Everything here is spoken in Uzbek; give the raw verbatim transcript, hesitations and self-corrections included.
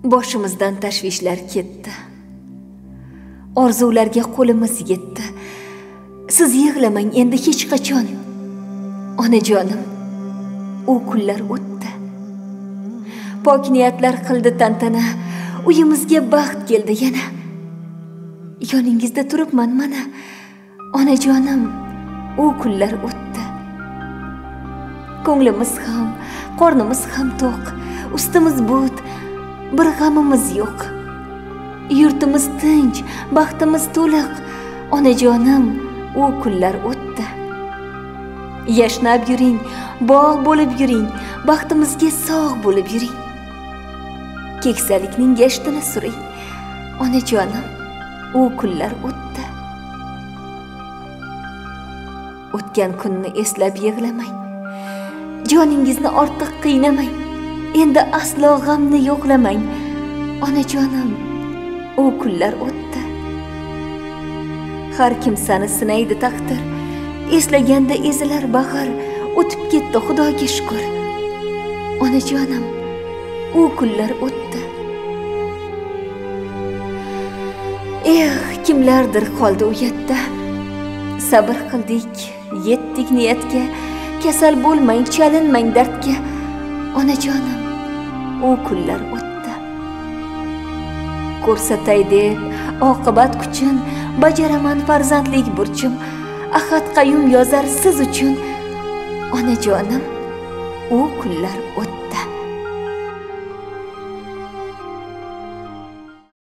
Boshimizdan tashvishlar ketdi. Orzularga qo'limiz yetdi. Siz yig'lamang endi hech qachon. Onajonim, u kunlar o'tdi. Pok niyatlar qildi tantana, uyimizga baxt keldi yana. Yoningizda turibman mana. Onajonim, u kunlar o'tdi. Ko'nglimiz ham, qornimiz ham to'q, ustimiz but, bir g'amimiz yo'q. Yurtimiz tinch, baxtimiz to'liq. Onajonim, u kunlar o'tdi. Yashnab yuring, bog' bo'lib yuring, baxtimizga sog' bo'lib yuring. Keksalikning gashtini suring. Onajonim, u kunlar o'tdi. O'tgan kunni eslab yig'lamang. Joningizni ortiq qiynamang. Endi aslo g'amni yo'qlamang. Onajonim, u kunlar o'tdi. Har kim seni sinaydi taqdir. Eslaganda ezilar bag'ir. O'tib ketdi, Xudoga shukr. Onajonim, u kunlar o'tdi. Eh, kimlardir qoldi u yerda. Sabr qildik, yetdik niyatga. Kasal bo'lmang, chalinmang dardga. Onajonim, u kunlar o'tdi. Ko'rsatay deb oqibat kuchin, bajaraman farzandlik burchim. Ahad qayyum yozar siz uchun. Onajonim, u kunlar o'tdi.